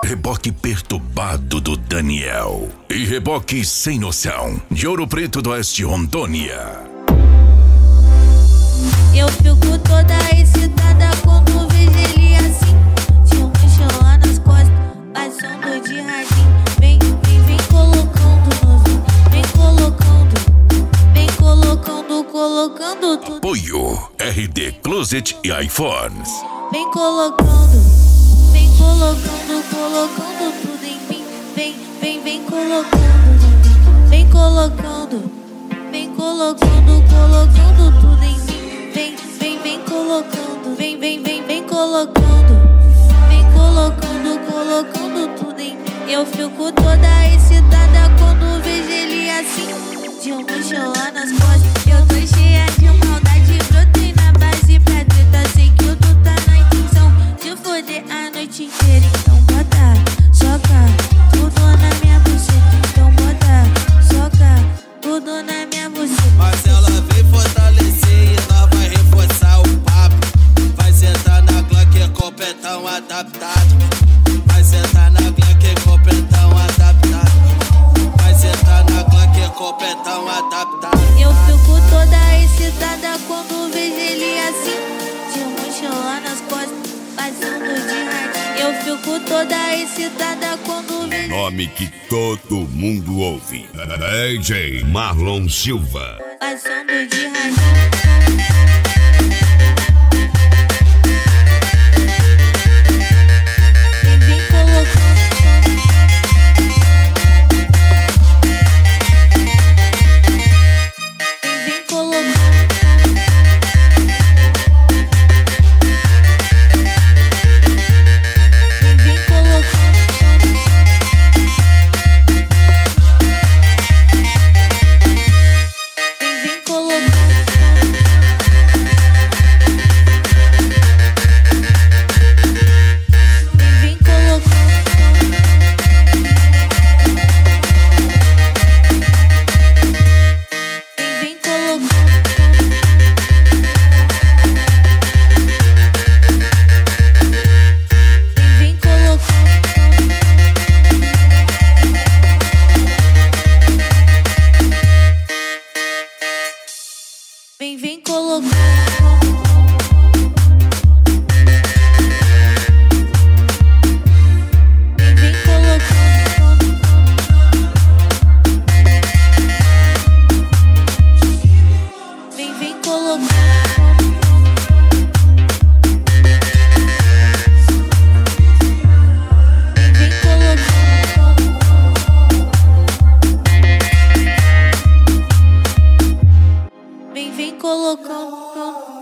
reboque perturbado do Daniel e reboque sem noção de Ouro Preto do Oeste, Rondônia. Eu fico toda excitada quando vejo ele assim, de um mochilão nas costas, passando de radinho. Vem colocando novinho, colocando tudo. Apoio RD Closet e iPhones. Vem colocando tudo em mim. Vem colocando tudo em mim. Vem colocando tudo em mim. Eu fico toda excitada quando vejo ele assim, de um mochilão nas costas. Eu tô cheia de maldade, brotei na base pra treta. Sei que tu tá na intenção de foder a noite inteira. Então bota, soca tudo na minha buceta. Então bota, soca tudo na minha buceta. Mas ela vem fortalecer e nós vai reforçar o papo. Vai sentar na Glock com petão adaptado. Vai sentar na Glock com petão adaptado. Vai sentar na Glock com petão adaptado. Eu fico toda excitada quando vejo ele assim, de um mochilão nas costas, passando de radinho. Eu fico toda excitada quando vejo Nome que todo mundo ouve: DJ Marlon Silva. passando de radinho. Vem colocando. Vem colocando.